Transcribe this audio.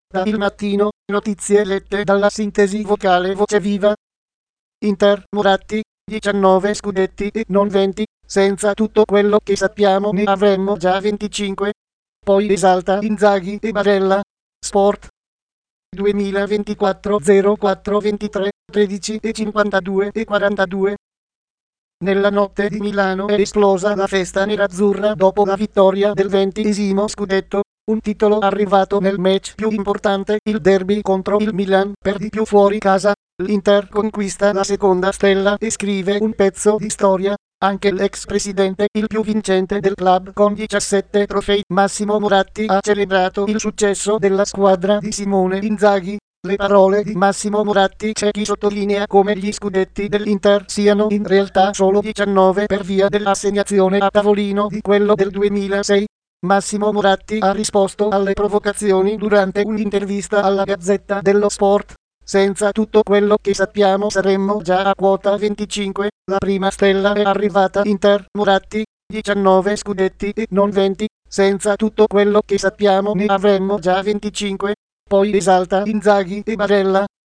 Da Il Mattino, notizie lette dalla sintesi vocale Voce Viva. Inter, Moratti, 19 scudetti e non 20, senza tutto quello che sappiamo ne avremmo già 25. Poi esalta Inzaghi e Barella. Sport 2024 04 23 13 e 52 e 42. Nella notte di Milano è esplosa la festa nerazzurra dopo la vittoria del 20° scudetto, un titolo arrivato nel match più importante, il derby contro il Milan, per di più fuori casa. L'Inter conquista la seconda stella e scrive un pezzo di storia. Anche l'ex presidente, il più vincente del club con 17 trofei, Massimo Moratti, ha celebrato il successo della squadra di Simone Inzaghi. Le parole di Massimo Moratti: c'è chi sottolinea come gli scudetti dell'Inter siano in realtà solo 19 per via dell'assegnazione a tavolino di quello del 2006. Massimo Moratti ha risposto alle provocazioni durante un'intervista alla Gazzetta dello Sport. Senza tutto quello che sappiamo saremmo già a quota 25, la prima stella è arrivata. Inter, Moratti, 19 scudetti e non 20, senza tutto quello che sappiamo ne avremmo già 25. Poi esalta Inzaghi e Barella.